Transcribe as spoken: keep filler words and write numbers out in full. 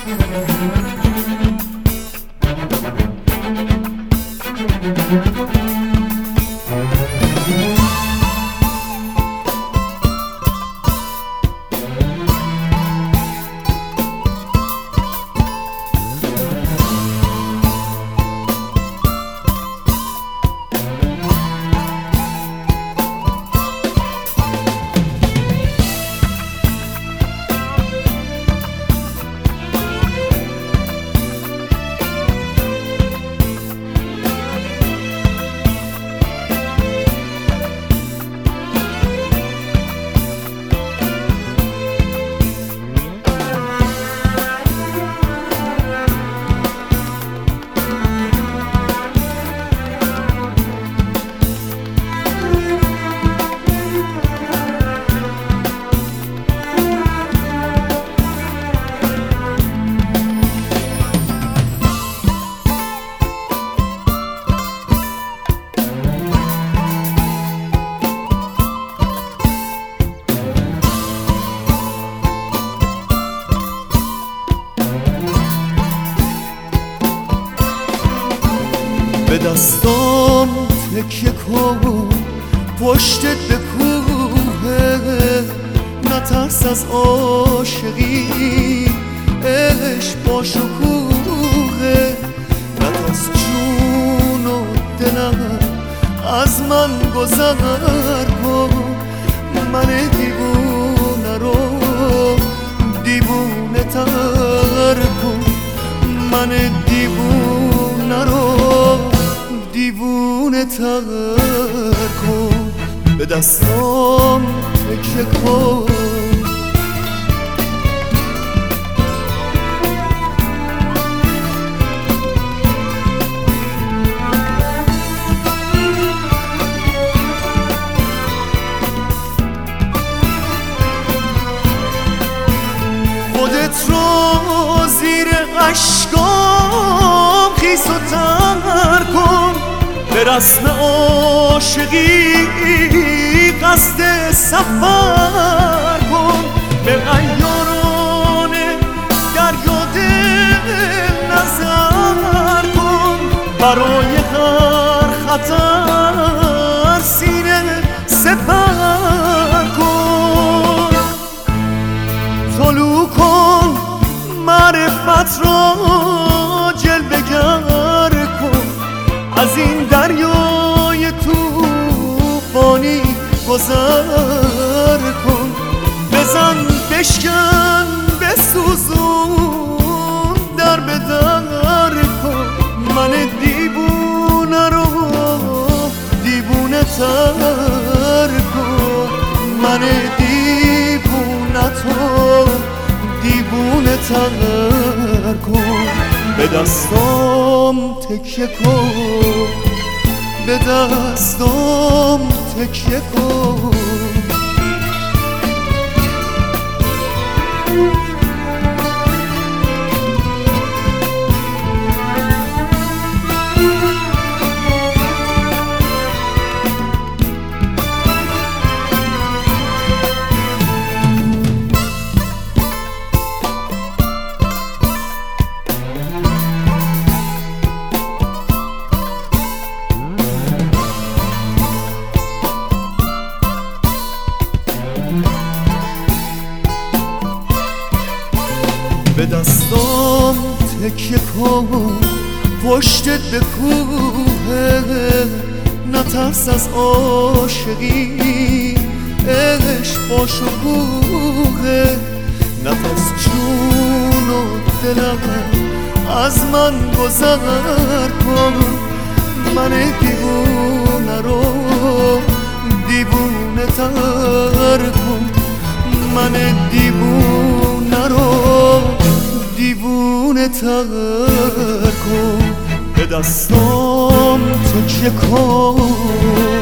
به دستام تکیه کن، پشتت به کوه، نترس از عاشقی، عشق با شکوه، نترس جون و دلم از من گذر کن، من دیوونه رو دیوونه تر کن، من دیوونه رو دیوونه تر کن، به دستام تکیه کن. خودت رو زیر اشکام خیس و تر کن، به رسم عاشقی قصد سفر کن، به عیاران دریا دل نظر کن، برای هر خطر سینه سپر کن، طلوع کن معرفت را جلوه گر کن، از این دریای طوفانی گذر کن، بزن بشکن بسوزون در به در کن، من دیوونه رو دیوونه تر کن، من دیوونه تو دیوونه تر کن، به دستام تکیه کن، به دستام تکیه کن. به دستام تکیه کن، پشتت به کوه، نترس از عاشقی، عشق با شکوه، نترس جون و دلم از من گذر کن، من دیوونه رو دیوونه تر کن، من دیوونه رو دیوونه تر کن، به دستام تکیه کن.